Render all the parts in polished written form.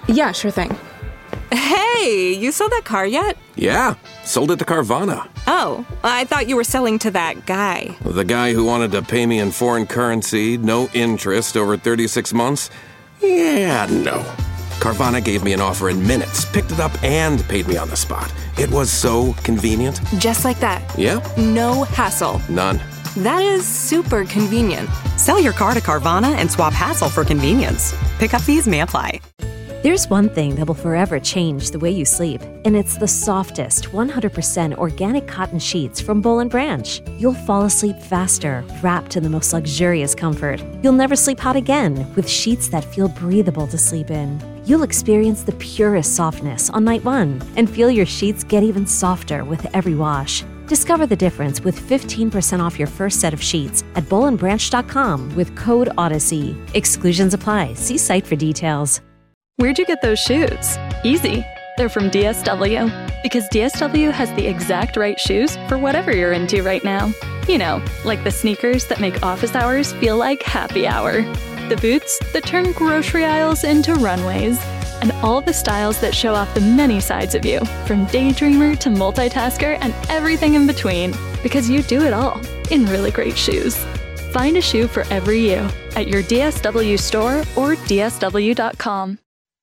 Yeah, sure thing. Hey, you sold that car yet? Yeah, sold it to Carvana. Oh, I thought you were selling to that guy. The guy who wanted to pay me in foreign currency, no interest, over 36 months? Yeah, no. Carvana gave me an offer in minutes, picked it up, and paid me on the spot. It was so convenient. Just like that. Yep. No hassle. None. That is super convenient. Sell your car to Carvana and swap hassle for convenience. Pickup fees may apply. There's one thing that will forever change the way you sleep, and it's the softest, 100% organic cotton sheets from Boll & Branch. You'll fall asleep faster, wrapped in the most luxurious comfort. You'll never sleep hot again, with sheets that feel breathable to sleep in. You'll experience the purest softness on night one, and feel your sheets get even softer with every wash. Discover the difference with 15% off your first set of sheets at bollandbranch.com with code Odyssey. Exclusions apply. See site for details. Where'd you get those shoes? Easy. They're from DSW. Because DSW has the exact right shoes for whatever you're into right now. You know, like the sneakers that make office hours feel like happy hour. The boots that turn grocery aisles into runways. And all the styles that show off the many sides of you, from daydreamer to multitasker and everything in between. Because you do it all in really great shoes. Find a shoe for every you at your DSW store or DSW.com.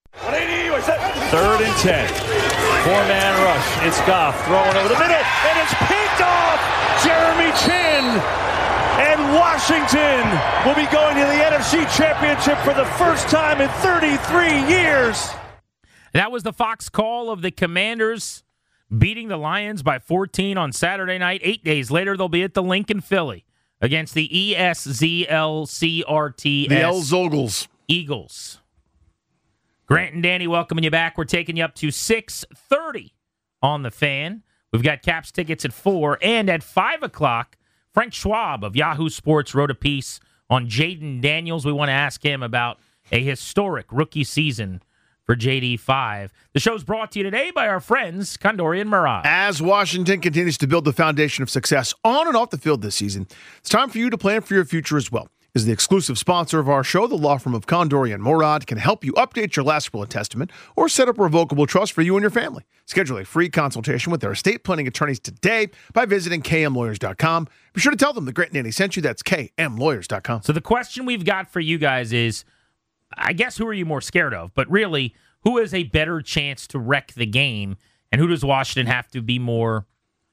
3rd and 10. 4-man rush. It's Goff throwing over the middle, and it's picked off Jeremy Chinn. And Washington will be going to the NFC Championship for the first time in 33 years. That was the Fox call of the Commanders beating the Lions by 14 on Saturday night. 8 days later, they'll be at the Lincoln Philly against the ESZLCRTS. The El Zogles. Eagles. Grant and Danny welcoming you back. We're taking you up to 6:30 on the Fan. We've got Caps tickets at 4, and at 5 o'clock, Frank Schwab of Yahoo Sports wrote a piece on Jaden Daniels. We want to ask him about a historic rookie season for JD5. The show's brought to you today by our friends, Condori and Murad. As Washington continues to build the foundation of success on and off the field this season, it's time for you to plan for your future as well. As the exclusive sponsor of our show, the law firm of Condori and Murad can help you update your last will and testament or set up a revocable trust for you and your family. Schedule a free consultation with their estate planning attorneys today by visiting kmlawyers.com. Be sure to tell them that Grant and Danny sent you. That's kmlawyers.com. So the question we've got for you guys is, I guess, who are you more scared of? But really, who has a better chance to wreck the game, and who does Washington have to be more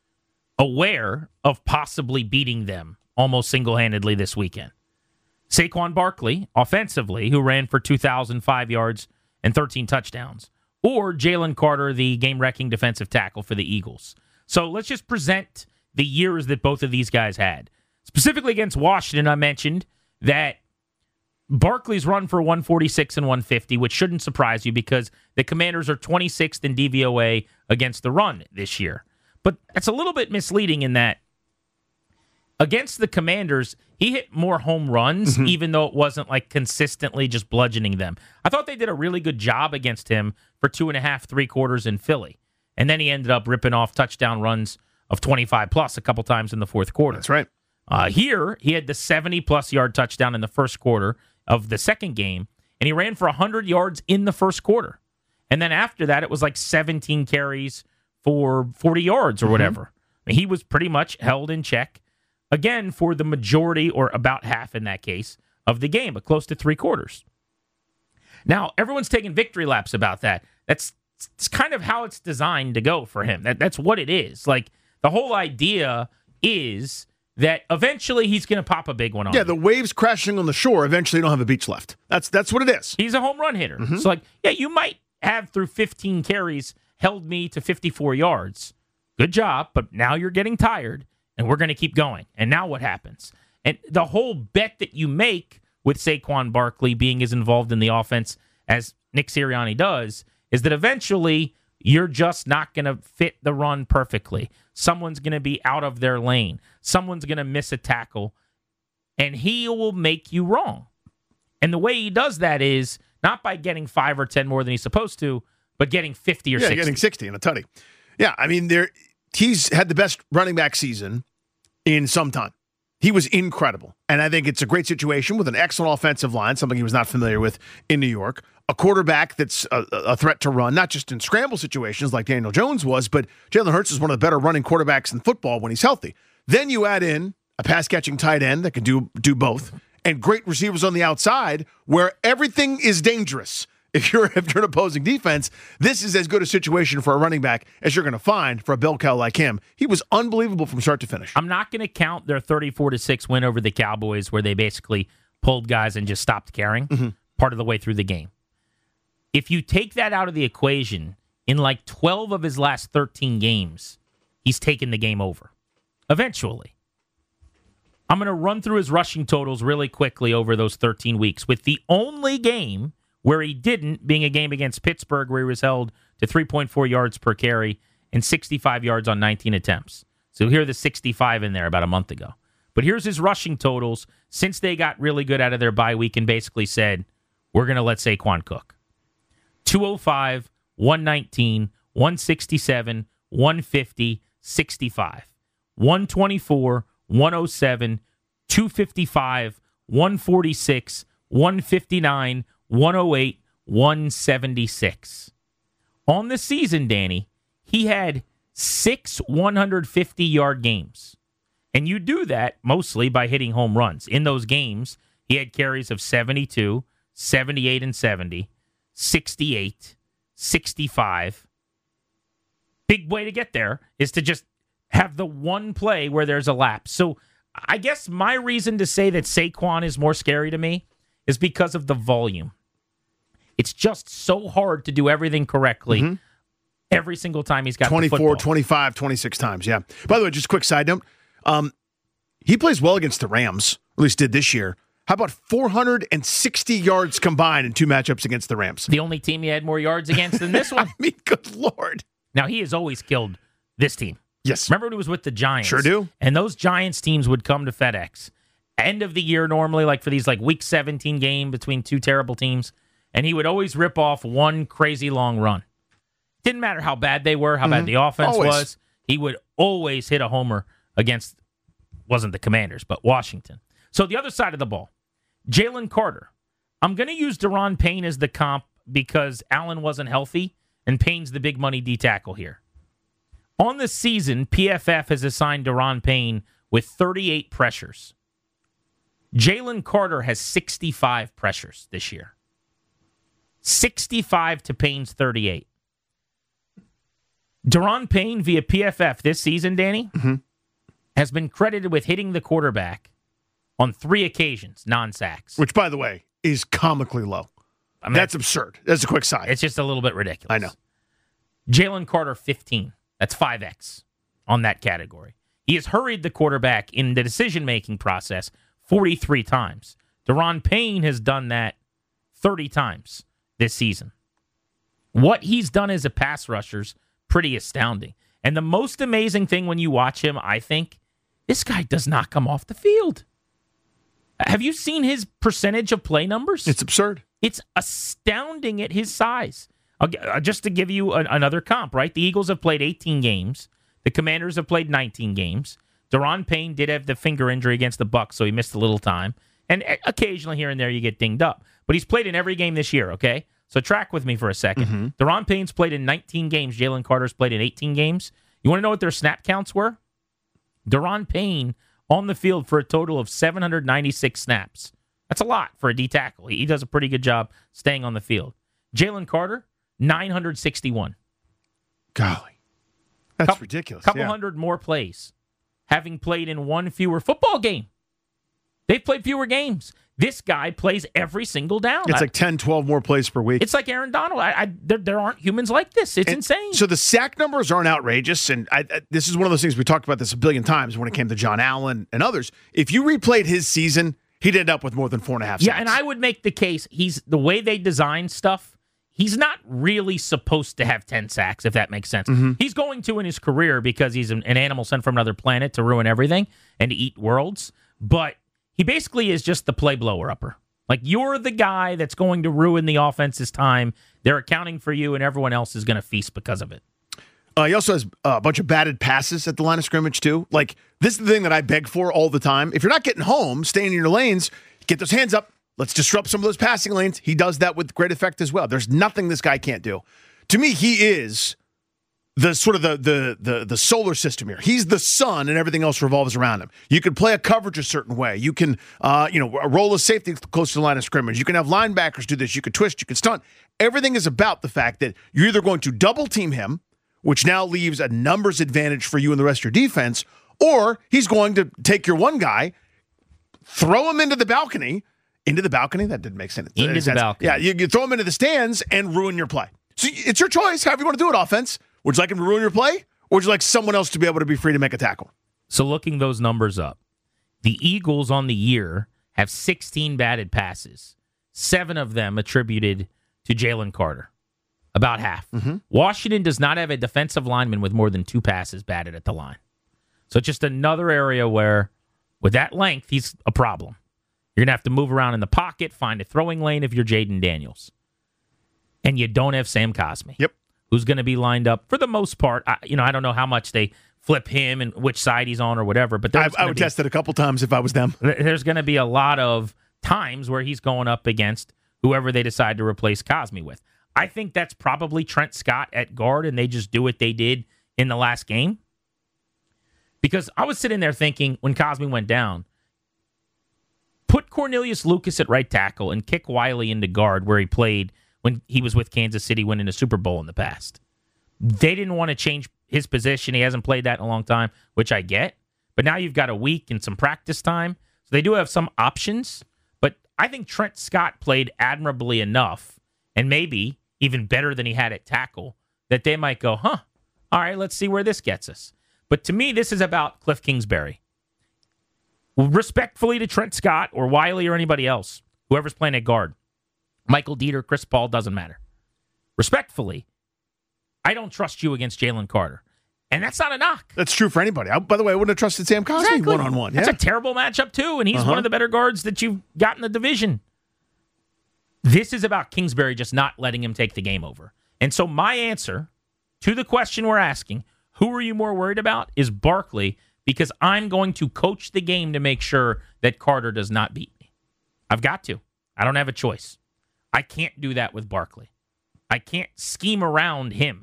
aware of possibly beating them almost single-handedly this weekend? Saquon Barkley, offensively, who ran for 2,005 yards and 13 touchdowns, or Jalen Carter, the game-wrecking defensive tackle for the Eagles. So let's just present the years that both of these guys had. Specifically against Washington, I mentioned that Barkley's run for 146 and 150, which shouldn't surprise you because the Commanders are 26th in DVOA against the run this year. But that's a little bit misleading in that against the Commanders, he hit more home runs, even though it wasn't like consistently just bludgeoning them. I thought they did a really good job against him for 2.5, 3 quarters in Philly. And then he ended up ripping off touchdown runs of 25-plus a couple times in the fourth quarter. That's right. Here, he had the 70-plus yard touchdown in the first quarter of the second game, and he ran for 100 yards in the first quarter. And then after that, it was like 17 carries for 40 yards or whatever. I mean, he was pretty much held in check. Again, for the majority, or about half in that case, of the game, but close to 3 quarters. Now, everyone's taking victory laps about that. It's kind of how it's designed to go for him. That's what it is. Like, the whole idea is that eventually he's going to pop a big one on you. The waves crashing on the shore, eventually you don't have a beach left. That's what it is. He's a home run hitter. So, like, you might have, through 15 carries, held me to 54 yards. Good job, but now you're getting tired. And we're going to keep going. And now what happens? And the whole bet that you make with Saquon Barkley being as involved in the offense as Nick Sirianni does is that eventually you're just not going to fit the run perfectly. Someone's going to be out of their lane. Someone's going to miss a tackle. And he will make you wrong. And the way he does that is not by getting 5 or 10 more than he's supposed to, but getting 50 or 60. Yeah, getting 60 in a tutty. Yeah, I mean, he's had the best running back season in some time. He was incredible. And I think it's a great situation with an excellent offensive line, something he was not familiar with in New York. a quarterback that's a threat to run, not just in scramble situations like Daniel Jones was, but Jalen Hurts is one of the better running quarterbacks in football when he's healthy. Then you add in a pass-catching tight end that can do both, and great receivers on the outside where everything is dangerous. If you're an opposing defense, this is as good a situation for a running back as you're going to find for a bell cow like him. He was unbelievable from start to finish. I'm not going to count their 34-6 win over the Cowboys where they basically pulled guys and just stopped caring part of the way through the game. If you take that out of the equation, in like 12 of his last 13 games, he's taken the game over. Eventually. I'm going to run through his rushing totals really quickly over those 13 weeks, with the only game where he didn't being a game against Pittsburgh where he was held to 3.4 yards per carry and 65 yards on 19 attempts. So here are the 65 in there about a month ago. But here's his rushing totals since they got really good out of their bye week and basically said, we're going to let Saquon cook. 205, 119, 167, 150, 65. 124, 107, 255, 146, 159, 108, 176. On the season, Danny, he had 6 150-yard games. And you do that mostly by hitting home runs. In those games, he had carries of 72, 78 and 70, 68, 65. Big way to get there is to just have the one play where there's a lapse. So I guess my reason to say that Saquon is more scary to me is because of the volume. It's just so hard to do everything correctly every single time he's got 24, the football. 25, 26 times, yeah. By the way, just a quick side note. He plays well against the Rams, at least did this year. How about 460 yards combined in 2 matchups against the Rams? The only team he had more yards against than this one? I mean, good Lord. Now, he has always killed this team. Yes. Remember when he was with the Giants? Sure do. And those Giants teams would come to FedEx. End of the year normally, like for these like week 17 game between 2 terrible teams. And he would always rip off one crazy long run. Didn't matter how bad they were, how bad the offense was. He would always hit a homer against, wasn't the Commanders, but Washington. So the other side of the ball, Jalen Carter. I'm going to use Daron Payne as the comp because Allen wasn't healthy, and Payne's the big money D tackle here. On the season, PFF has assigned Daron Payne with 38 pressures. Jalen Carter has 65 pressures this year. 65 to Payne's 38. Daron Payne via PFF this season, Danny, has been credited with hitting the quarterback on 3 occasions, non-sacks. Which, by the way, is comically low. I mean, that's absurd. That's a quick side. It's just a little bit ridiculous. I know. Jalen Carter, 15. That's 5X on that category. He has hurried the quarterback in the decision-making process 43 times. Daron Payne has done that 30 times this season. What he's done as a pass rusher's pretty astounding. And the most amazing thing when you watch him, I think, this guy does not come off the field. Have you seen his percentage of play numbers? It's absurd. It's astounding at his size. Just to give you another comp, right? The Eagles have played 18 games. The Commanders have played 19 games. Daron Payne did have the finger injury against the Bucs, so he missed a little time. And occasionally here and there you get dinged up. But he's played in every game this year, okay? So track with me for a second. Daron Payne's played in 19 games. Jalen Carter's played in 18 games. You want to know what their snap counts were? Daron Payne on the field for a total of 796 snaps. That's a lot for a D tackle. He does a pretty good job staying on the field. Jalen Carter, 961. Golly. That's ridiculous. Couple hundred more plays, having played in one fewer football game. They've played fewer games. This guy plays every single down. It's like 10, 12 more plays per week. It's like Aaron Donald. There aren't humans like this. It's insane. So the sack numbers aren't outrageous, and this is one of those things we talked about this a billion times when it came to John Allen and others. If you replayed his season, he'd end up with more than 4.5 sacks. Yeah, and I would make the case, the way they design stuff, he's not really supposed to have 10 sacks, if that makes sense. He's going to in his career because he's an animal sent from another planet to ruin everything and to eat worlds, but he basically is just the play blower-upper. Like, you're the guy that's going to ruin the offense's time. They're accounting for you, and everyone else is going to feast because of it. He also has a bunch of batted passes at the line of scrimmage, too. Like, this is the thing that I beg for all the time. If you're not getting home, staying in your lanes, get those hands up. let's disrupt some of those passing lanes. He does that with great effect as well. There's nothing this guy can't do. To me, he is the sort of the solar system here. He's the sun, and everything else revolves around him. You can play a coverage a certain way. You can, roll a safety close to the line of scrimmage. You can have linebackers do this. You can twist. You can stunt. Everything is about the fact that you're either going to double team him, which now leaves a numbers advantage for you and the rest of your defense, or he's going to take your one guy, throw him into the balcony. Into the balcony? That didn't make sense. Into the balcony. Yeah, you throw him into the stands and ruin your play. So it's your choice, however you want to do it, offense. Would you like him to ruin your play, or would you like someone else to be able to be free to make a tackle? So looking those numbers up, the Eagles on the year have 16 batted passes, 7 of them attributed to Jalen Carter, about half. Mm-hmm. Washington does not have a defensive lineman with more than 2 passes batted at the line. So it's just another area where, with that length, he's a problem. You're going to have to move around in the pocket, find a throwing lane if you're Jaden Daniels. And you don't have Sam Cosmi. Yep. Who's going to be lined up for the most part. I don't know how much they flip him and which side he's on or whatever. But I would test it a couple times if I was them. There's going to be a lot of times where he's going up against whoever they decide to replace Cosmi with. I think that's probably Trent Scott at guard, and they just do what they did in the last game. Because I was sitting there thinking when Cosmi went down, put Cornelius Lucas at right tackle and kick Wiley into guard where he played when he was with Kansas City winning a Super Bowl in the past. They didn't want to change his position. He hasn't played that in a long time, which I get. But now you've got a week and some practice time. So they do have some options. But I think Trent Scott played admirably enough, and maybe even better than he had at tackle, that they might go, all right, let's see where this gets us. But to me, this is about Cliff Kingsbury. Respectfully to Trent Scott or Wiley or anybody else, whoever's playing at guard, Michael Dieter, Chris Paul, doesn't matter. Respectfully, I don't trust you against Jalen Carter. And that's not a knock. That's true for anybody. By the way, I wouldn't have trusted Sam Cosmi one-on-one. That's a terrible matchup, too, and he's one of the better guards that you've got in the division. This is about Kingsbury just not letting him take the game over. And so my answer to the question we're asking, who are you more worried about, is Barkley, because I'm going to coach the game to make sure that Carter does not beat me. I've got to. I don't have a choice. I can't do that with Barkley. I can't scheme around him.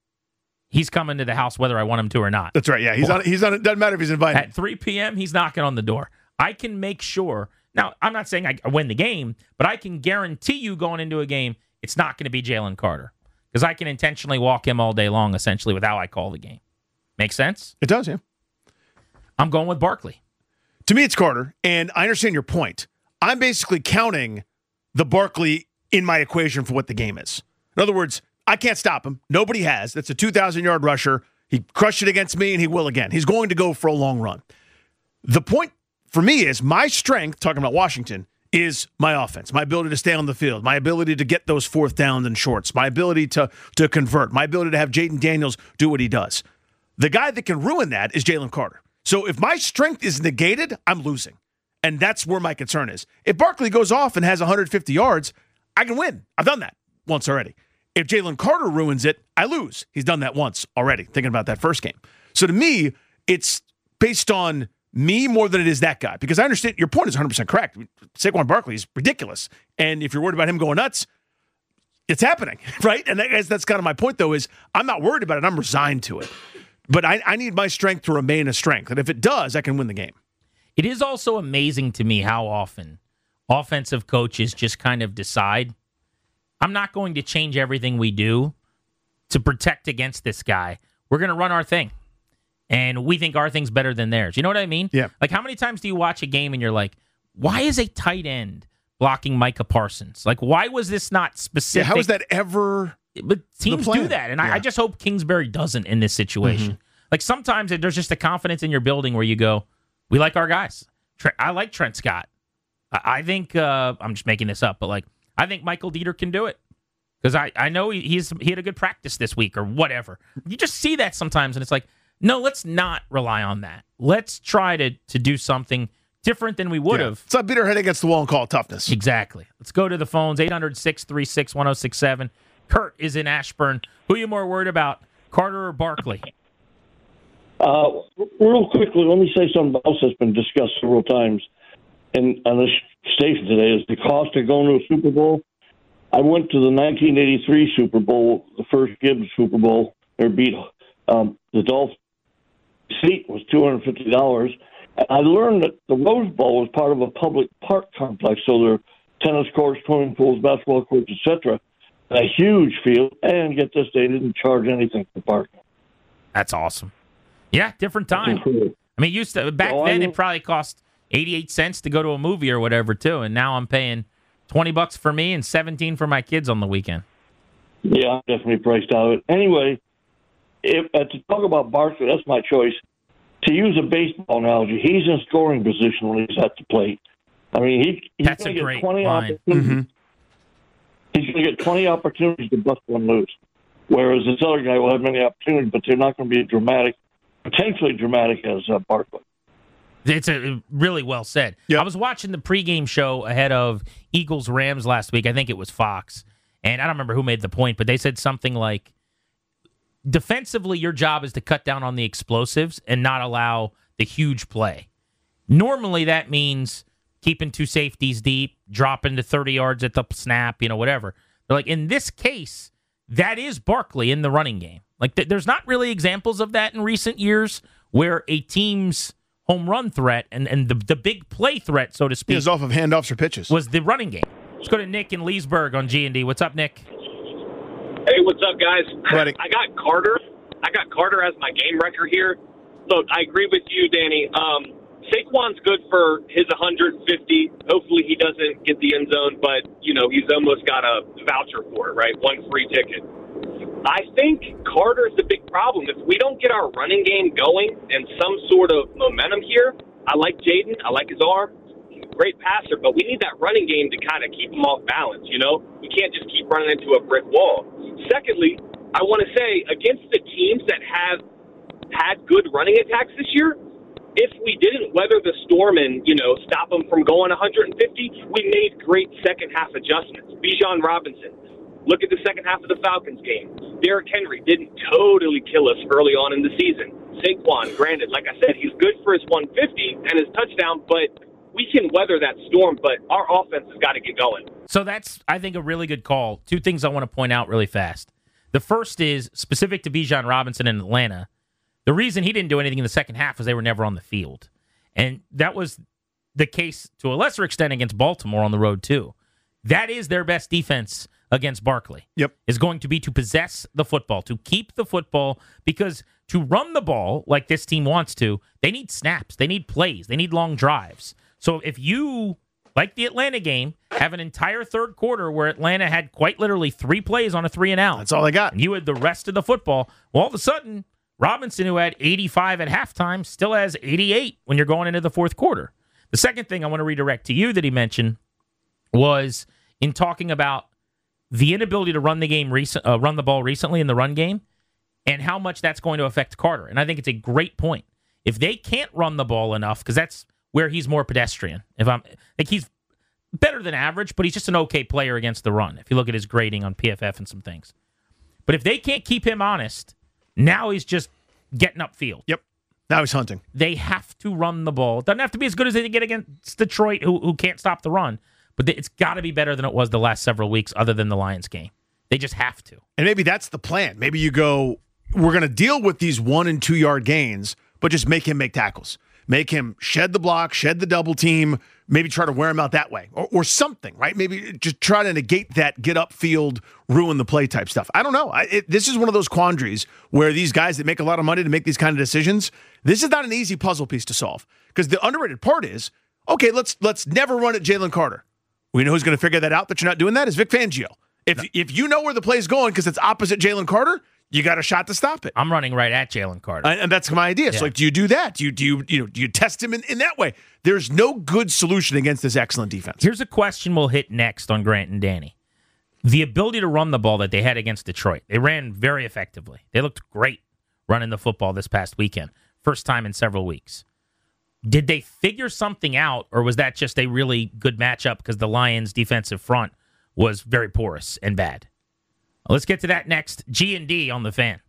He's coming to the house whether I want him to or not. That's right. Yeah, he's on. It doesn't matter if he's invited. At 3 p.m., he's knocking on the door. I can make sure. Now, I'm not saying I win the game, but I can guarantee you going into a game, it's not going to be Jalen Carter, because I can intentionally walk him all day long, essentially, with how I call the game. Make sense? It does, yeah. I'm going with Barkley. To me, it's Carter, and I understand your point. I'm basically counting the Barkley in my equation for what the game is. In other words, I can't stop him. Nobody has. That's a 2,000-yard rusher. He crushed it against me, and he will again. He's going to go for a long run. The point for me is my strength, talking about Washington, is my offense, my ability to stay on the field, my ability to get those 4th downs and shorts, my ability to convert, my ability to have Jaden Daniels do what he does. The guy that can ruin that is Jalen Carter. So if my strength is negated, I'm losing. And that's where my concern is. If Barkley goes off and has 150 yards, I can win. I've done that once already. If Jalen Carter ruins it, I lose. He's done that once already, thinking about that first game. So to me, it's based on me more than it is that guy. Because I understand your point is 100% correct. Saquon Barkley is ridiculous. And if you're worried about him going nuts, it's happening, right? And that's kind of my point, though, is I'm not worried about it. I'm resigned to it. But I need my strength to remain a strength. And if it does, I can win the game. It is also amazing to me how often offensive coaches just kind of decide, I'm not going to change everything we do to protect against this guy. We're going to run our thing. And we think our thing's better than theirs. You know what I mean? Yeah. Like, how many times do you watch a game and you're like, why is a tight end blocking Micah Parsons? Like, why was this not specific? Yeah, how is that ever? But teams do that. And I just hope Kingsbury doesn't in this situation. Mm-hmm. Like, sometimes there's just a confidence in your building where you go, we like our guys. I like Trent Scott. I think, I'm just making this up, but like, I think Michael Dieter can do it. Because I know he had a good practice this week or whatever. You just see that sometimes, and it's like, no, let's not rely on that. Let's try to do something different than we would have. Let's not beat our head against the wall and call it toughness. Exactly. Let's go to the phones, 800-636-1067. Kurt is in Ashburn. Who are you more worried about, Carter or Barkley? Real quickly, let me say something else that's been discussed several times. And station today is the cost of going to a Super Bowl. I went to the 1983 Super Bowl, the first Gibbs Super Bowl. They beat the Dolphins. Seat was $250. And I learned that the Rose Bowl was part of a public park complex, so there are tennis courts, swimming pools, basketball courts, etc. A huge field, and get this, they didn't charge anything for parking. That's awesome. Yeah, different time. I mean, back then it probably cost 88 cents to go to a movie or whatever too, and now I'm paying $20 for me and 17 for my kids on the weekend. Yeah, I'm definitely priced out of it. Anyway, to talk about Barkley, that's my choice. To use a baseball analogy, he's in scoring position when he's at the plate. I mean, he's going to get 20 opportunities. Mm-hmm. He's going to get 20 opportunities to bust one loose, whereas this other guy will have many opportunities, but they're not going to be potentially dramatic as Barkley. It's really well said. Yep. I was watching the pregame show ahead of Eagles-Rams last week. I think it was Fox. And I don't remember who made the point, but they said something like, defensively, your job is to cut down on the explosives and not allow the huge play. Normally, that means keeping two safeties deep, dropping to 30 yards at the snap, whatever. But like in this case, that is Barkley in the running game. Like there's not really examples of that in recent years where a team's home run threat and the big play threat, so to speak, is off of handoffs or pitches, was the running game. Let's go to Nick in Leesburg on G&D. What's up, Nick? Hey, what's up, guys? Buddy. I got Carter as my game wrecker here. Look, I agree with you, Danny. Saquon's good for his 150. Hopefully he doesn't get the end zone, but, he's almost got a voucher for it, right? One free ticket. I think Carter's the big problem. If we don't get our running game going and some sort of momentum here, I like Jaden. I like his arm. He's a great passer, but we need that running game to kind of keep him off balance, We can't just keep running into a brick wall. Secondly, I want to say, against the teams that have had good running attacks this year, if we didn't weather the storm and, stop them from going 150, we made great second-half adjustments. Bijan Robinson, look at the second half of the Falcons game. Derrick Henry didn't totally kill us early on in the season. Saquon, granted, like I said, he's good for his 150 and his touchdown, but we can weather that storm, but our offense has got to get going. So that's, I think, a really good call. Two things I want to point out really fast. The first is specific to Bijan Robinson in Atlanta. The reason he didn't do anything in the second half was they were never on the field. And that was the case to a lesser extent against Baltimore on the road, too. That is their best defense against Barkley. Yep. Is going to be to possess the football, to keep the football, because to run the ball like this team wants to, they need snaps, they need plays, they need long drives. So if you, like the Atlanta game, have an entire third quarter where Atlanta had quite literally 3 plays on a 3-and-out. That's all they got. And you had the rest of the football. Well, all of a sudden, Robinson, who had 85 at halftime, still has 88 when you're going into the fourth quarter. The second thing I want to redirect to you that he mentioned was in talking about the inability to run the ball recently in the run game and how much that's going to affect Carter. And I think it's a great point. If they can't run the ball enough, because that's where he's more pedestrian. He's better than average, but he's just an okay player against the run, if you look at his grading on PFF and some things. But if they can't keep him honest, now he's just getting upfield. Yep. Now he's hunting. They have to run the ball. It doesn't have to be as good as they get against Detroit, who can't stop the run. But it's got to be better than it was the last several weeks other than the Lions game. They just have to. And maybe that's the plan. Maybe you go, we're going to deal with these 1 and 2 yard gains, but just make him make tackles. Make him shed the block, shed the double team, maybe try to wear him out that way or something, right? Maybe just try to negate that, get upfield, ruin the play type stuff. I don't know. This is one of those quandaries where these guys that make a lot of money to make these kind of decisions, this is not an easy puzzle piece to solve. Because the underrated part is, okay, let's never run at Jalen Carter. We know who's going to figure that out that you're not doing that is Vic Fangio. If you know where the play is going because it's opposite Jalen Carter, you got a shot to stop it. I'm running right at Jalen Carter. And that's my idea. Yeah. So do you do that? Do you test him in that way? There's no good solution against this excellent defense. Here's a question we'll hit next on Grant and Danny. The ability to run the ball that they had against Detroit. They ran very effectively. They looked great running the football this past weekend. First time in several weeks. Did they figure something out, or was that just a really good matchup because the Lions' defensive front was very porous and bad? Let's get to that next. G&D on the Fan.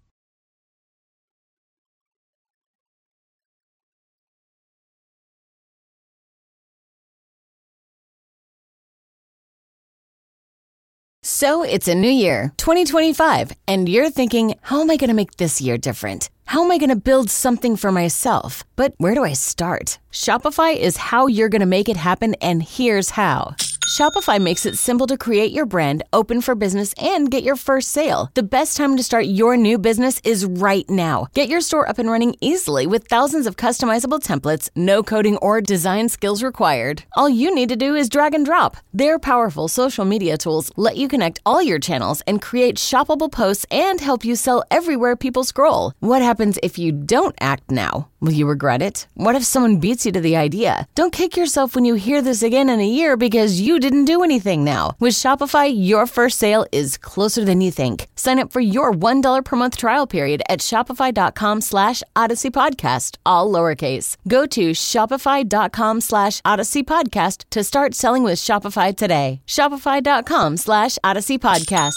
So it's a new year, 2025, and you're thinking, how am I going to make this year different? How am I going to build something for myself? But where do I start? Shopify is how you're going to make it happen, and here's how. Shopify makes it simple to create your brand, open for business, and get your first sale. The best time to start your new business is right now. Get your store up and running easily with thousands of customizable templates, no coding or design skills required. All you need to do is drag and drop. Their powerful social media tools let you connect all your channels and create shoppable posts and help you sell everywhere people scroll. What happens if you don't act now? Will you regret it? What if someone beats you to the idea? Don't kick yourself when you hear this again in a year because you didn't do anything now. With Shopify, your first sale is closer than you think. Sign up for your $1 per month trial period at shopify.com/Odyssey Podcast, all lowercase. Go to shopify.com/Odyssey Podcast to start selling with Shopify today. Shopify.com/Odyssey Podcast.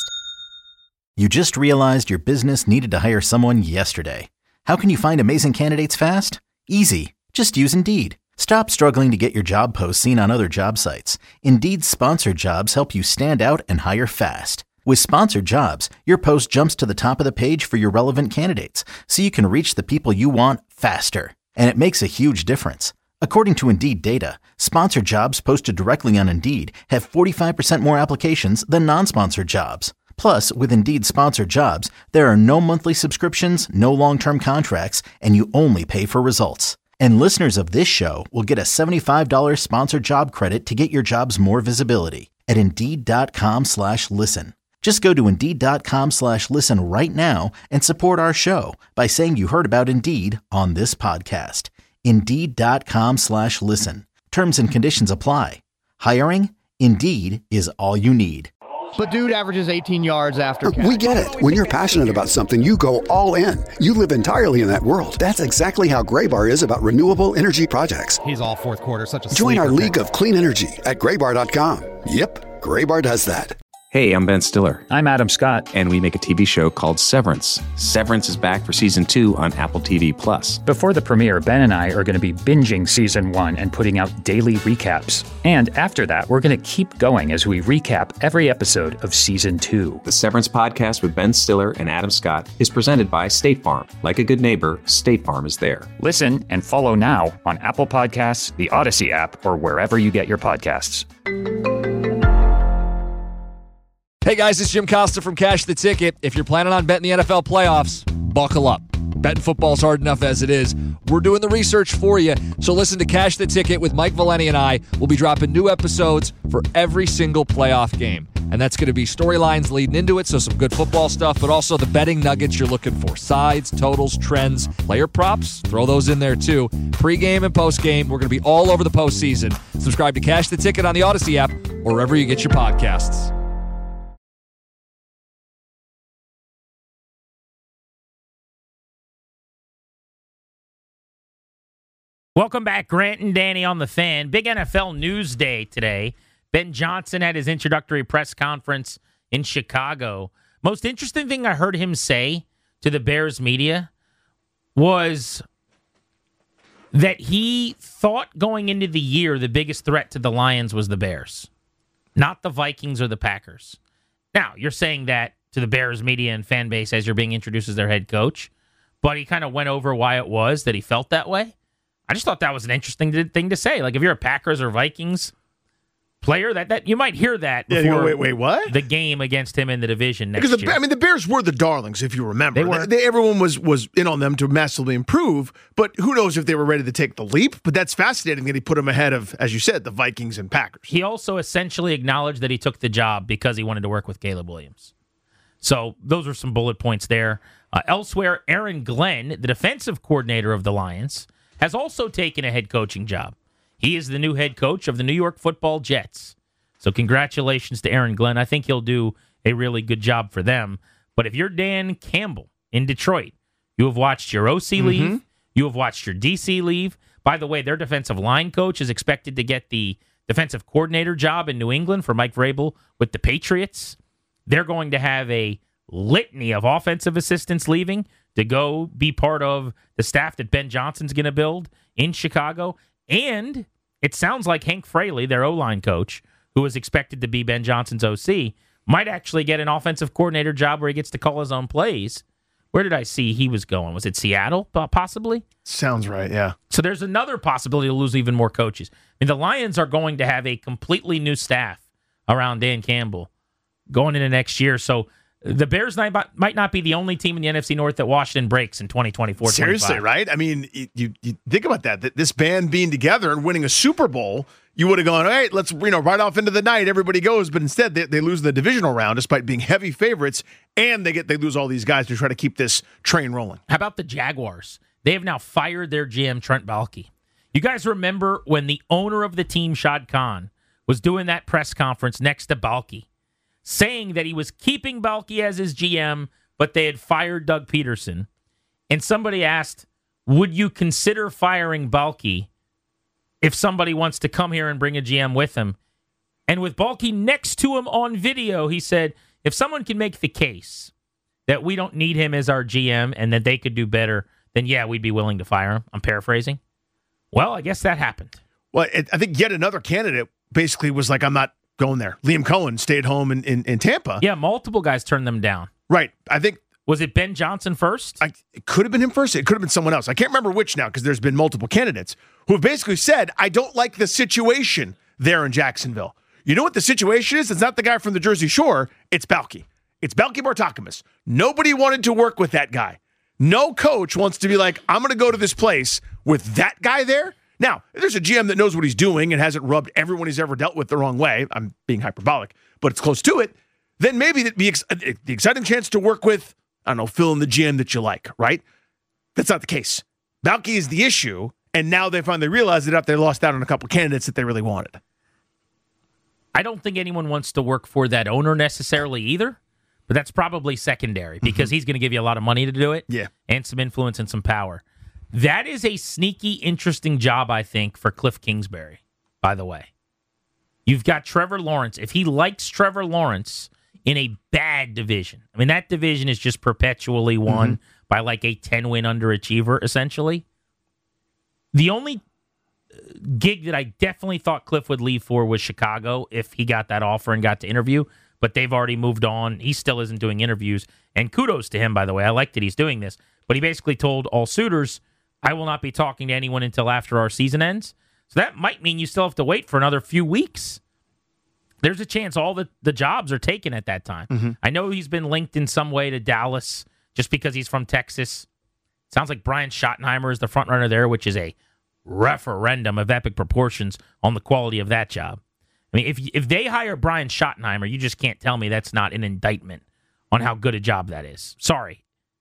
You just realized your business needed to hire someone yesterday. How can you find amazing candidates fast? Easy. Just use Indeed. Stop struggling to get your job posts seen on other job sites. Indeed's sponsored jobs help you stand out and hire fast. With sponsored jobs, your post jumps to the top of the page for your relevant candidates, so you can reach the people you want faster. And it makes a huge difference. According to Indeed data, sponsored jobs posted directly on Indeed have 45% more applications than non-sponsored jobs. Plus, with Indeed sponsored jobs, there are no monthly subscriptions, no long-term contracts, and you only pay for results. And listeners of this show will get a $75 sponsored job credit to get your jobs more visibility at Indeed.com/listen. Just go to Indeed.com/listen right now and support our show by saying you heard about Indeed on this podcast. Indeed.com/listen. Terms and conditions apply. Hiring? Indeed is all you need. But dude averages 18 yards after catch. We get it. When you're passionate about something, you go all in. You live entirely in that world. That's exactly how Graybar is about renewable energy projects. He's all fourth quarter, such a Join our league of clean energy at Graybar.com. Yep, Graybar does that. Hey, I'm Ben Stiller. I'm Adam Scott. And we make a TV show called Severance. Severance is back for season 2 on Apple TV+. Before the premiere, Ben and I are going to be binging season 1 and putting out daily recaps. And after that, we're going to keep going as we recap every episode of season 2. The Severance podcast with Ben Stiller and Adam Scott is presented by State Farm. Like a good neighbor, State Farm is there. Listen and follow now on Apple Podcasts, the Odyssey app, or wherever you get your podcasts. Hey guys, it's Jim Costa from Cash the Ticket. If you're planning on betting the NFL playoffs, buckle up. Betting football's hard enough as it is. We're doing the research for you. So listen to Cash the Ticket with Mike Valeni and I. We'll be dropping new episodes for every single playoff game. And that's going to be storylines leading into it, so some good football stuff, but also the betting nuggets you're looking for. Sides, totals, trends, player props, throw those in there too. Pre-game and post-game, we're going to be all over the postseason. Subscribe to Cash the Ticket on the Odyssey app or wherever you get your podcasts. Welcome back, Grant and Danny on the Fan. Big NFL news day today. Ben Johnson had his introductory press conference in Chicago. Most interesting thing I heard him say to the Bears media was that he thought going into the year the biggest threat to the Lions was the Bears, not the Vikings or the Packers. Now, you're saying that to the Bears media and fan base as you're being introduced as their head coach, but he kind of went over why it was that he felt that way. I just thought that was an interesting thing to say. Like, if you're a Packers or Vikings player, that you might hear that before wait, what? The game against him in the division next year. Because the Bears were the darlings, if you remember. They were. Everyone was in on them to massively improve, but who knows if they were ready to take the leap. But that's fascinating that he put them ahead of, as you said, the Vikings and Packers. He also essentially acknowledged that he took the job because he wanted to work with Caleb Williams. So those are some bullet points there. Elsewhere, Aaron Glenn, the defensive coordinator of the Lions, has also taken a head coaching job. He is the new head coach of the New York Football Jets. So congratulations to Aaron Glenn. I think he'll do a really good job for them. But if you're Dan Campbell in Detroit, you have watched your OC leave. You have watched your DC leave. By the way, their defensive line coach is expected to get the defensive coordinator job in New England for Mike Vrabel with the Patriots. They're going to have a litany of offensive assistants leaving to go be part of the staff that Ben Johnson's going to build in Chicago. And it sounds like Hank Fraley, their O-line coach, who is expected to be Ben Johnson's OC, might actually get an offensive coordinator job where he gets to call his own plays. Where did I see he was going? Was it Seattle, possibly? Sounds right, yeah. So there's another possibility to lose even more coaches. I mean, the Lions are going to have a completely new staff around Dan Campbell going into next year. So the Bears might not be the only team in the NFC North that Washington breaks in 2024. Seriously, right? I mean, you think about that this band being together and winning a Super Bowl, you would have gone, all right, let's right off into the night, everybody goes. But instead, they lose the divisional round despite being heavy favorites, and they lose all these guys to try to keep this train rolling. How about the Jaguars? They have now fired their GM, Trent Baalke. You guys remember when the owner of the team, Shad Khan, was doing that press conference next to Baalke, saying that he was keeping Baalke as his GM, but they had fired Doug Peterson. And somebody asked, would you consider firing Baalke if somebody wants to come here and bring a GM with him? And with Baalke next to him on video, he said, if someone can make the case that we don't need him as our GM and that they could do better, then yeah, we'd be willing to fire him. I'm paraphrasing. Well, I guess that happened. Well, I think yet another candidate basically was like, I'm not going there. Liam Cohen stayed home in Tampa. Yeah, multiple guys turned them down. Right. I think. Was it Ben Johnson first? It could have been him first. It could have been someone else. I can't remember which now because there's been multiple candidates who have basically said, I don't like the situation there in Jacksonville. You know what the situation is? It's not the guy from the Jersey Shore. It's Baalke. It's Baalke Bartakamis. Nobody wanted to work with that guy. No coach wants to be like, I'm going to go to this place with that guy there. Now, if there's a GM that knows what he's doing and hasn't rubbed everyone he's ever dealt with the wrong way, I'm being hyperbolic, but it's close to it, then maybe it'd be the exciting chance to work with, I don't know, fill in the GM that you like, right? That's not the case. Baalke is the issue, and now they finally realized that after they lost out on a couple of candidates that they really wanted. I don't think anyone wants to work for that owner necessarily either, but that's probably secondary because he's going to give you a lot of money to do it, and some influence and some power. That is a sneaky, interesting job, I think, for Cliff Kingsbury, by the way. You've got Trevor Lawrence. If he likes Trevor Lawrence in a bad division, I mean, that division is just perpetually won by like a 10-win underachiever, essentially. The only gig that I definitely thought Cliff would leave for was Chicago if he got that offer and got to interview, but they've already moved on. He still isn't doing interviews, and kudos to him, by the way. I like that he's doing this, but he basically told all suitors, I will not be talking to anyone until after our season ends. So that might mean you still have to wait for another few weeks. There's a chance all the jobs are taken at that time. I know he's been linked in some way to Dallas just because he's from Texas. Sounds like Brian Schottenheimer is the front runner there, which is a referendum of epic proportions on the quality of that job. I mean, if they hire Brian Schottenheimer, you just can't tell me that's not an indictment on how good a job that is. Sorry.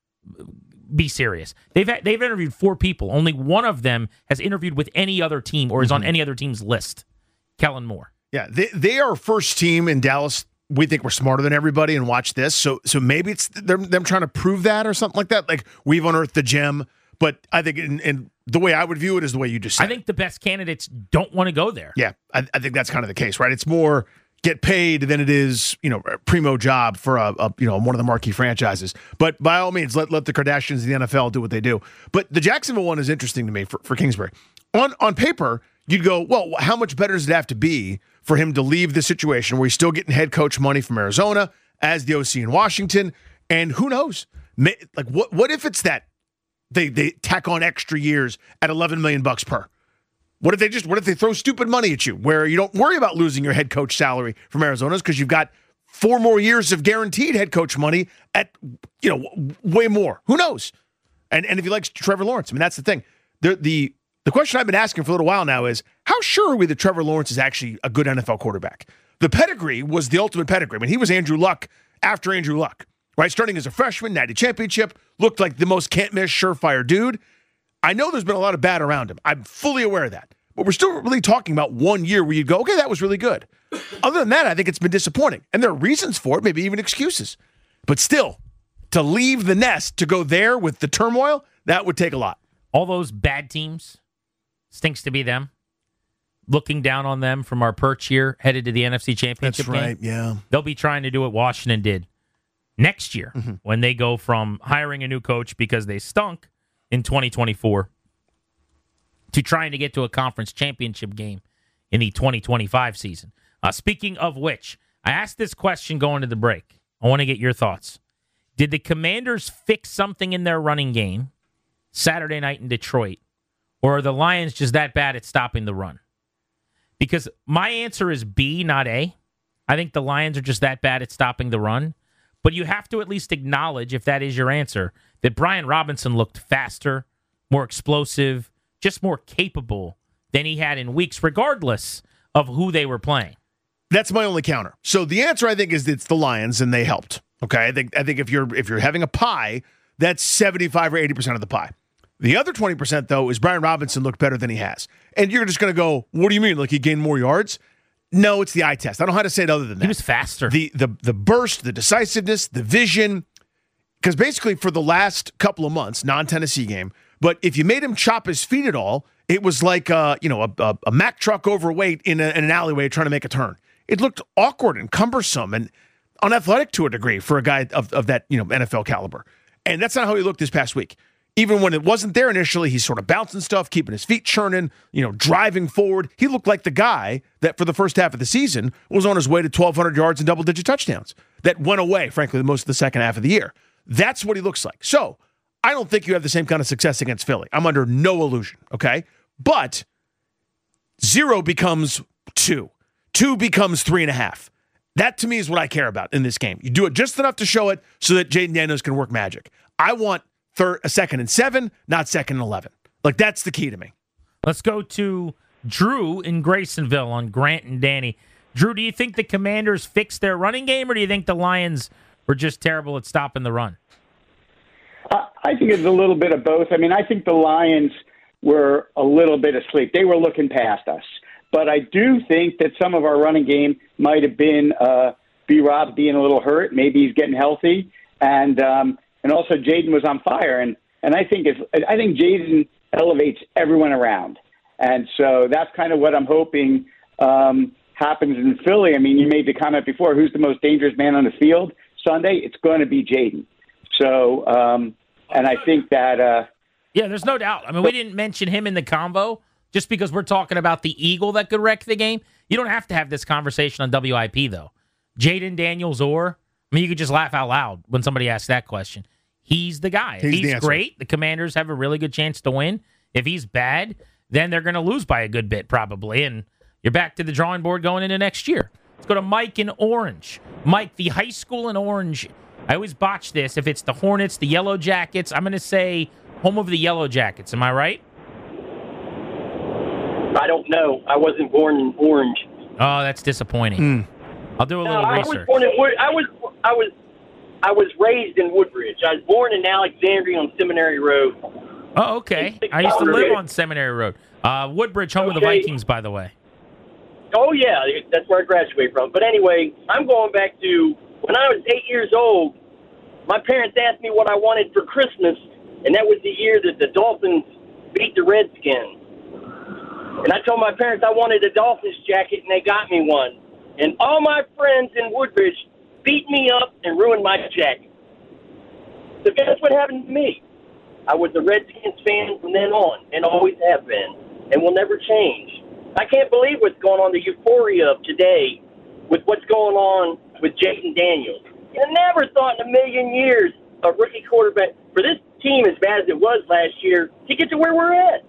Be serious. They've interviewed 4 people. Only one of them has interviewed with any other team or is on any other team's list. Kellen Moore. Yeah, they are first team in Dallas. We think we're smarter than everybody and watch this. So maybe it's them trying to prove that or something like that. Like we've unearthed the gem. But I think in the way I would view it is the way you just said. I think the best candidates don't want to go there. Yeah, I think that's kind of the case, right? It's more get paid than it is, a primo job for a one of the marquee franchises. But by all means, let the Kardashians and the NFL do what they do. But the Jacksonville one is interesting to me for Kingsbury. On paper, you'd go, well, how much better does it have to be for him to leave the situation where he's still getting head coach money from Arizona as the OC in Washington? And who knows? Like what if it's that they tack on extra years at $11 million per? What if they throw stupid money at you where you don't worry about losing your head coach salary from Arizona's because you've got 4 more years of guaranteed head coach money at, way more. Who knows? And if he likes Trevor Lawrence, I mean, that's the thing. The question I've been asking for a little while now is, how sure are we that Trevor Lawrence is actually a good NFL quarterback? The pedigree was the ultimate pedigree. I mean, he was Andrew Luck after Andrew Luck, right? Starting as a freshman, natty championship, looked like the most can't-miss surefire dude. I know there's been a lot of bad around him. I'm fully aware of that. But we're still really talking about 1 year where you'd go, okay, that was really good. Other than that, I think it's been disappointing. And there are reasons for it, maybe even excuses. But still, to leave the nest to go there with the turmoil, that would take a lot. All those bad teams, stinks to be them. Looking down on them from our perch here, headed to the NFC Championship game. That's right, yeah. They'll be trying to do what Washington did next year when they go from hiring a new coach because they stunk in 2024 to trying to get to a conference championship game in the 2025 season. Speaking of which, I asked this question going to the break. I want to get your thoughts. Did the Commanders fix something in their running game Saturday night in Detroit, or are the Lions just that bad at stopping the run? Because my answer is B, not A. I think the Lions are just that bad at stopping the run. But you have to at least acknowledge, if that is your answer, that Brian Robinson looked faster, more explosive, just more capable than he had in weeks, regardless of who they were playing. That's my only counter. So the answer, I think, is it's the Lions, and they helped. Okay, I think if you're having a pie, that's 75 or 80% of the pie. The other 20%, though, is Brian Robinson looked better than he has. And you're just going to go, what do you mean? Like he gained more yards? No, it's the eye test. I don't know how to say it other than that. He was faster. The burst, the decisiveness, the vision. Because basically for the last couple of months, non-Tennessee game, but if you made him chop his feet at all, it was like a Mack truck overweight in an alleyway trying to make a turn. It looked awkward and cumbersome and unathletic to a degree for a guy of that NFL caliber. And that's not how he looked this past week. Even when it wasn't there initially, he's sort of bouncing stuff, keeping his feet churning, driving forward. He looked like the guy that for the first half of the season was on his way to 1,200 yards and double-digit touchdowns. That went away, frankly, most of the second half of the year. That's what he looks like. So I don't think you have the same kind of success against Philly. I'm under no illusion, okay? But 0 becomes 2. 2 becomes 3.5. That, to me, is what I care about in this game. You do it just enough to show it so that Jayden Daniels can work magic. I want a 2nd and 7, not 2nd and 11. Like, that's the key to me. Let's go to Drew in Graysonville on Grant and Danny. Drew, do you think the Commanders fixed their running game, or do you think the Lions were just terrible at stopping the run? I think it's a little bit of both. I mean, I think the Lions were a little bit asleep. They were looking past us. But I do think that some of our running game might have been B-Rob being a little hurt. Maybe he's getting healthy. And also Jayden was on fire. And I think Jayden elevates everyone around. And so that's kind of what I'm hoping happens in Philly. I mean, you made the comment before, who's the most dangerous man on the field Sunday? It's going to be Jayden. So, and I think that... yeah, there's no doubt. I mean, we didn't mention him in the convo just because we're talking about the Eagle that could wreck the game. You don't have to have this conversation on WIP, though. Jayden Daniels you could just laugh out loud when somebody asks that question. He's the guy. If he's great, the Commanders have a really good chance to win. If he's bad, then they're going to lose by a good bit probably, and you're back to the drawing board going into next year. Let's go to Mike in Orange. Mike, the high school in Orange. I always botch this. If it's the Hornets, the Yellow Jackets, I'm going to say home of the Yellow Jackets. Am I right? I don't know. I wasn't born in Orange. Oh, that's disappointing. I'll do a little research. I was raised in Woodbridge. I was born in Alexandria on Seminary Road. Oh, okay. I used to live on Seminary Road. Woodbridge, home of the Vikings, by the way. Oh, yeah. That's where I graduated from. But anyway, I'm going back to when I was 8 years old. My parents asked me what I wanted for Christmas, and that was the year that the Dolphins beat the Redskins. And I told my parents I wanted a Dolphins jacket, and they got me one. And all my friends in Woodbridge beat me up and ruined my jacket. So guess what happened to me? I was a Redskins fan from then on, and always have been, and will never change. I can't believe what's going on, the euphoria of today with what's going on with Jayden Daniels. I never thought in a million years a rookie quarterback, for this team as bad as it was last year, to get to where we're at.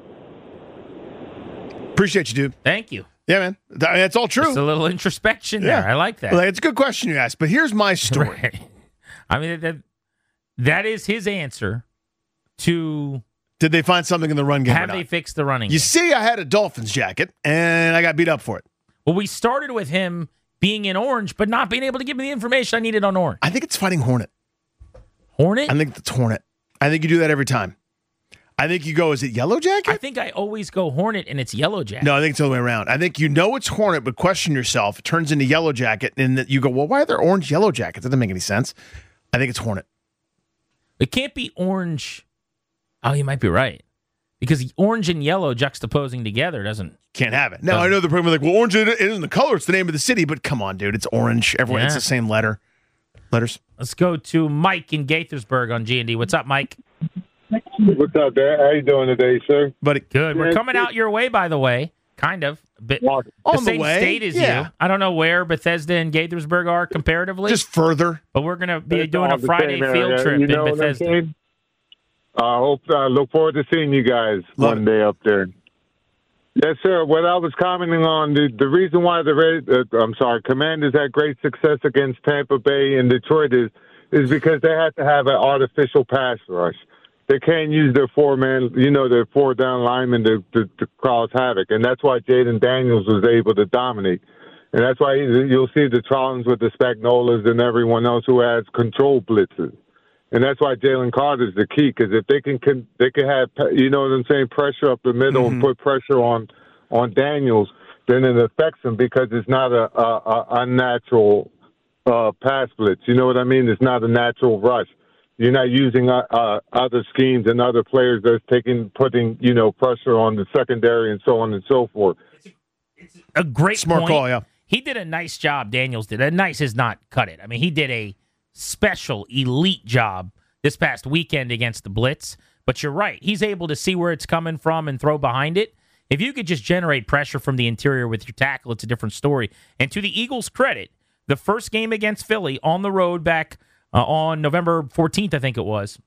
Appreciate you, dude. Thank you. Yeah, man. That's all true. It's a little introspection there. I like that. Well, it's a good question you asked, but here's my story. Right. I mean, that is his answer to... Did they find something in the run game? Have they fixed the running game? You see, I had a Dolphins jacket, and I got beat up for it. Well, we started with him being in Orange, but not being able to give me the information I needed on Orange. I think it's fighting Hornet. Hornet? I think it's Hornet. I think you do that every time. I think you go, is it Yellow Jacket? I think I always go Hornet, and it's Yellow Jacket. No, I think it's the other way around. I think it's Hornet, but question yourself. It turns into Yellow Jacket, and then you go, well, why are there orange Yellow Jackets? That doesn't make any sense. I think it's Hornet. It can't be orange. Oh, you might be right. Because orange and yellow juxtaposing together doesn't... Can't have it. No, I know the problem. Like, well, orange isn't the color. It's the name of the city. But come on, dude. It's orange. Everyone, It's the same letters. Let's go to Mike in Gaithersburg on G&D. What's up, Mike? What's up, Dad? How you doing today, sir? Buddy, good. We're coming out your way, by the way. Kind of. the same state as you. I don't know where Bethesda and Gaithersburg are comparatively. Just further. But we're going to be doing a Friday field trip in Bethesda. I look forward to seeing you guys one day up there. Yes, sir. What I was commenting on, the reason why Commanders had great success against Tampa Bay and Detroit is because they had to have an artificial pass rush. They can't use their their 4-down linemen to cause havoc. And that's why Jaden Daniels was able to dominate. And that's why you'll see the Trojans with the Spagnolas and everyone else who has control blitzes. And that's why Jalen Carter's the key, because if they can have, pressure up the middle and put pressure on Daniels, then it affects them because it's not a unnatural pass blitz. You know what I mean? It's not a natural rush. You're not using other schemes and other players that's putting pressure on the secondary and so on and so forth. It's a great smart point. Call, yeah. He did a nice job. Daniels did. Nice is not cut it. I mean, he did a special elite job this past weekend against the blitz. But you're right. He's able to see where it's coming from and throw behind it. If you could just generate pressure from the interior with your tackle, it's a different story. And to the Eagles' credit, the first game against Philly on the road back on November 14th, I think it was,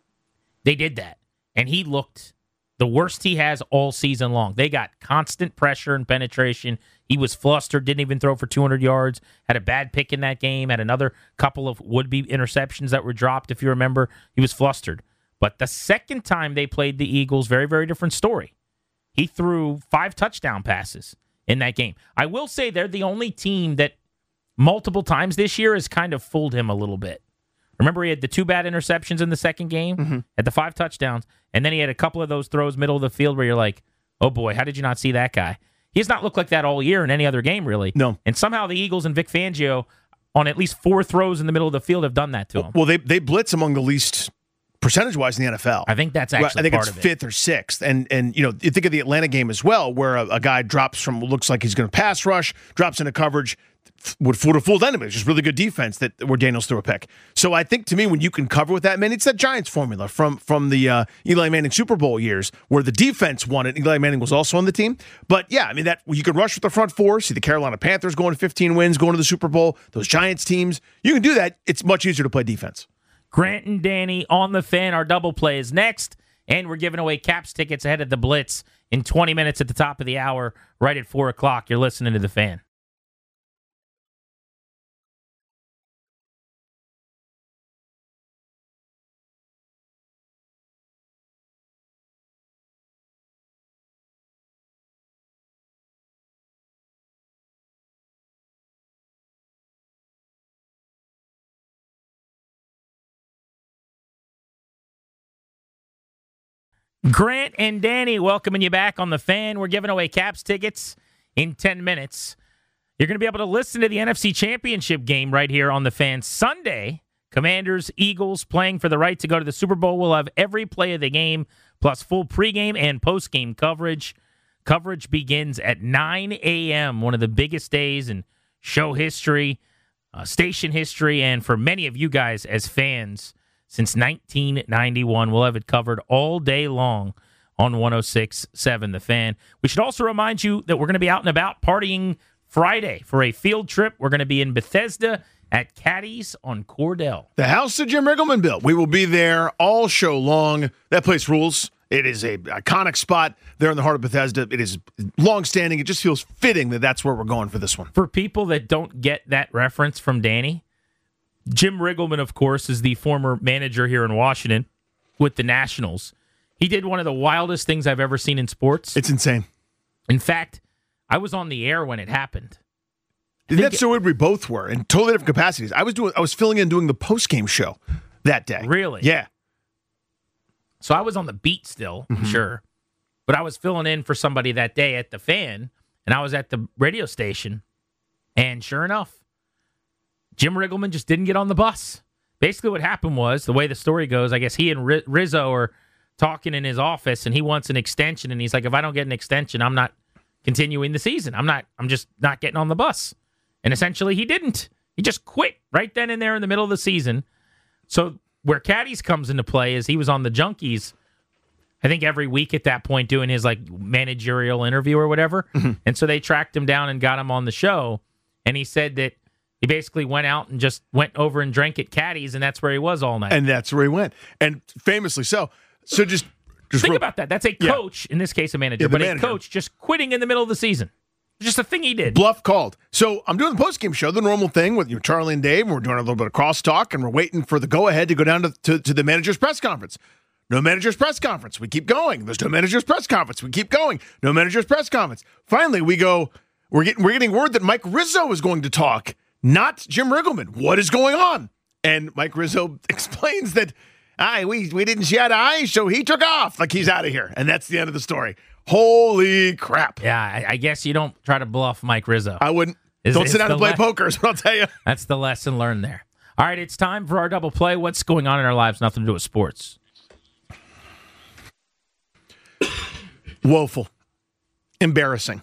they did that. And he looked the worst he has all season long. They got constant pressure and penetration. He was flustered, didn't even throw for 200 yards, had a bad pick in that game, had another couple of would-be interceptions that were dropped, if you remember. He was flustered. But the second time they played the Eagles, very, very different story. He threw 5 touchdown passes in that game. I will say they're the only team that multiple times this year has kind of fooled him a little bit. Remember, he had the 2 bad interceptions in the second game, had the 5 touchdowns, and then he had a couple of those throws middle of the field where you're like, oh boy, how did you not see that guy? He has not looked like that all year in any other game, really. No. And somehow the Eagles and Vic Fangio, on at least 4 throws in the middle of the field, have done that to him. Well, they blitz among the least percentage-wise in the NFL. I think that's actually I think part it's of it. 5th or 6th. And you think of the Atlanta game as well, where a guy drops from, looks like he's going to pass rush, drops into coverage, would have fooled enemies. Just really good defense where Daniels threw a pick. So I think, to me, when you can cover with that, man, it's that Giants formula from the Eli Manning Super Bowl years where the defense won it. Eli Manning was also on the team. But, yeah, I mean, that you could rush with the front four, see the Carolina Panthers going to 15 wins, going to the Super Bowl, those Giants teams. You can do that. It's much easier to play defense. Grant and Danny on the Fan. Our double play is next. And we're giving away Caps tickets ahead of the Blitz in 20 minutes at the top of the hour, right at 4 o'clock. You're listening to the Fan. Grant and Danny welcoming you back on the Fan. We're giving away Caps tickets in 10 minutes. You're going to be able to listen to the NFC Championship game right here on the Fan Sunday. Commanders, Eagles playing for the right to go to the Super Bowl. We'll have every play of the game, plus full pregame and postgame coverage. Coverage begins at 9 a.m., one of the biggest days in show history, station history, and for many of you guys as fans, since 1991. We'll have it covered all day long on 106.7 The Fan. We should also remind you that we're going to be out and about partying Friday for a field trip. We're going to be in Bethesda at Caddy's on Cordell. The house that Jim Riggleman built. We will be there all show long. That place rules. It is a iconic spot there in the heart of Bethesda. It is long-standing. It just feels fitting that that's where we're going for this one. For people that don't get that reference from Danny, Jim Riggleman, of course, is the former manager here in Washington with the Nationals. He did one of the wildest things I've ever seen in sports. It's insane. In fact, I was on the air when it happened. That's so weird. We both were in totally different capacities. I was filling in doing the post-game show that day. Really? Yeah. So I was on the beat still, sure. But I was filling in for somebody that day at the Fan, and I was at the radio station. And sure enough, Jim Riggleman just didn't get on the bus. Basically what happened was, the way the story goes, I guess he and Rizzo are talking in his office, and he wants an extension, and he's like, if I don't get an extension, I'm not continuing the season. I'm just not getting on the bus. And essentially he didn't. He just quit right then and there in the middle of the season. So where Caddies comes into play is he was on the Junkies I think every week at that point doing his like managerial interview or whatever. Mm-hmm. And so they tracked him down and got him on the show. And he said that he basically went out and just went over and drank at Caddy's, and that's where he was all night. And that's where he went. And famously so. So just think about that. That's a coach, in this case a manager, but a coach just quitting in the middle of the season. Just a thing he did. Bluff called. So I'm doing the postgame show, the normal thing with Charlie and Dave, and we're doing a little bit of crosstalk, and we're waiting for the go-ahead to go down to the manager's press conference. No manager's press conference. We keep going. There's no manager's press conference. We keep going. No manager's press conference. Finally, we go, we're getting word that Mike Rizzo is going to talk, not Jim Riggleman. What is going on? And Mike Rizzo explains that, we didn't see eye to eye, so he took off like he's out of here. And that's the end of the story. Holy crap. Yeah, I guess you don't try to bluff Mike Rizzo. I wouldn't. Don't sit down and play poker, is what I'll tell you. That's the lesson learned there. All right, it's time for our double play. What's going on in our lives? Nothing to do with sports. Woeful. Embarrassing.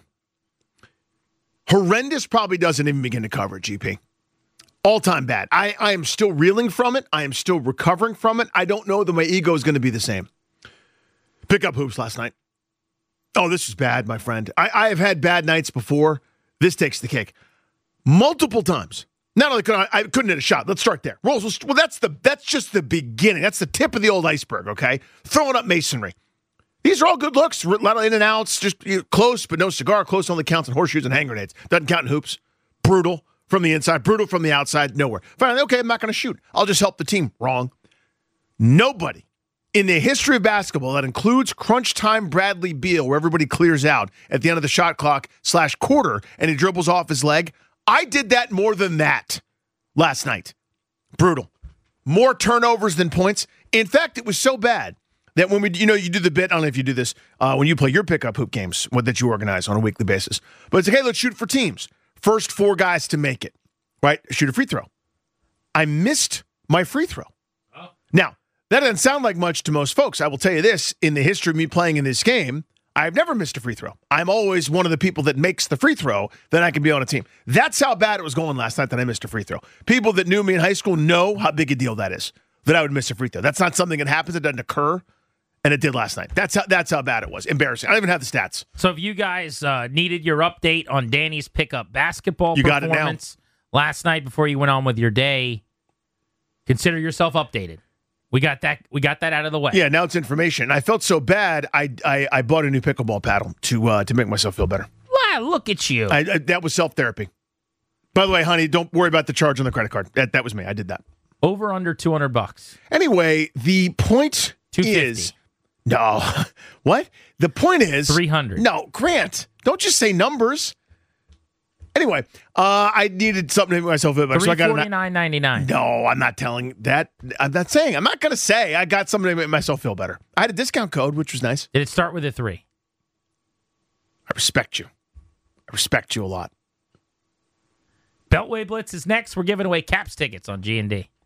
Horrendous probably doesn't even begin to cover it, GP. All-time bad. I am still reeling from it. I am still recovering from it. I don't know that my ego is going to be the same. Pick up hoops last night. Oh, this is bad, my friend. I have had bad nights before. This takes the cake. Multiple times. Not only I couldn't hit a shot. Let's start there. Well, that's just the beginning. That's the tip of the old iceberg, okay? Throwing up masonry. These are all good looks. A lot of in and outs. Just close, but no cigar. Close only counts in horseshoes and hand grenades. Doesn't count in hoops. Brutal from the inside. Brutal from the outside. Nowhere. Finally, okay, I'm not going to shoot. I'll just help the team. Wrong. Nobody in the history of basketball that includes crunch time Bradley Beal, where everybody clears out at the end of the shot clock /quarter and he dribbles off his leg. I did that more than that last night. Brutal. More turnovers than points. In fact, it was so bad that when you do the bit, I don't know if you do this, when you play your pickup hoop games that you organize on a weekly basis. But it's okay, let's shoot for teams. First 4 guys to make it, right? Shoot a free throw. I missed my free throw. Oh. Now, that doesn't sound like much to most folks. I will tell you this, in the history of me playing in this game, I've never missed a free throw. I'm always one of the people that makes the free throw, then I can be on a team. That's how bad it was going last night that I missed a free throw. People that knew me in high school know how big a deal that is, that I would miss a free throw. That's not something that happens. It doesn't occur, and it did last night. That's how bad it was. Embarrassing. I don't even have the stats. So if you guys needed your update on Danny's pickup basketball performance last night before you went on with your day, consider yourself updated. We got that out of the way. Yeah, now it's information. I felt so bad, I bought a new pickleball paddle to make myself feel better. Wow, look at you. That was self-therapy. By the way, honey, don't worry about the charge on the credit card. That was me. I did that. Over under $200. Anyway, the point is... No. What? The point is... 300. No, Grant, don't just say numbers. Anyway, I needed something to make myself feel better. So I got $349.99. No, I'm not telling that. I'm not saying. I'm not going to say I got something to make myself feel better. I had a discount code, which was nice. Did it start with a 3? I respect you. I respect you a lot. Beltway Blitz is next. We're giving away Caps tickets on G&D.